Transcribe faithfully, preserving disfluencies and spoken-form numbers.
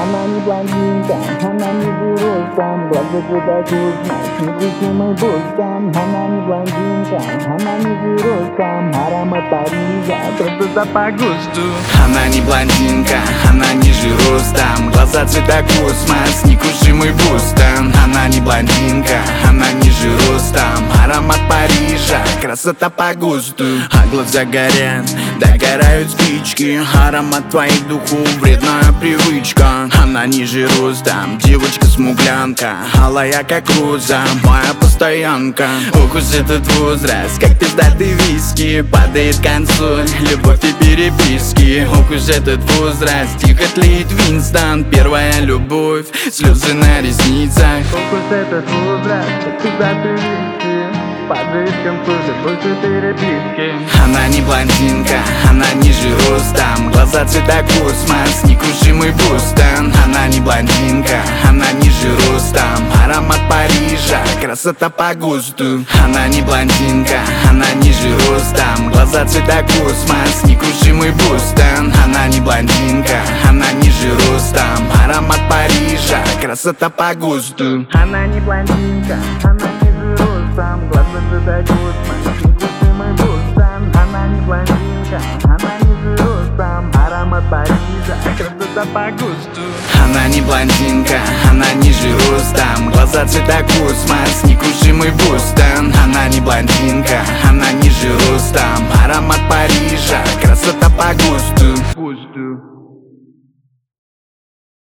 Она не блондинка, она не жиростом, глаза цвета космос, невысимый бостон. Она не блондинка, она не жиростом, аромат Парижа, красота по густу. Она не блондинка, она ниже ростом, глаза цвета космос, некрушимый бостон. Она не блондинка, она ниже ростом, аромат Парижа, красота по густу. А глаза горят, догорают спички, аромат твоих духов, вредная привычка. Она ниже ростом, девочка-смуглянка, алая как роза, моя постоянка. Ох уж этот возраст, как пиздатый виски, падает консоль, любовь и переписки. Ох уж этот возраст, тихо тлеет Винстон, первая любовь, слезы на ресницах. Ох уж этот возраст, как пиздатый виски, падает консоль, любовь и переписки. Она не блондинка, она ниже ростом, глаза цвета космос, некрушимый бостон. Она не блондинка, она ниже ростом, аромат Парижа, красота по густу. Она не блондинка, она ниже ростом, глаза цвета космос, некрушимый бостон. Она не блондинка, она ниже ростом, аромат Парижа, красота по густу. Она не блондинка, она ниже ростом, глаза цвета космос, некрушимый бостон. Она не блондинка, она ниже ростом, аромат Парижа, красота по густу. Она не блондинка, она ниже ростом, глаза цвета космос, некрушимый бостон. Она не блондинка, она ниже ростом, аромат Парижа, красота по густу.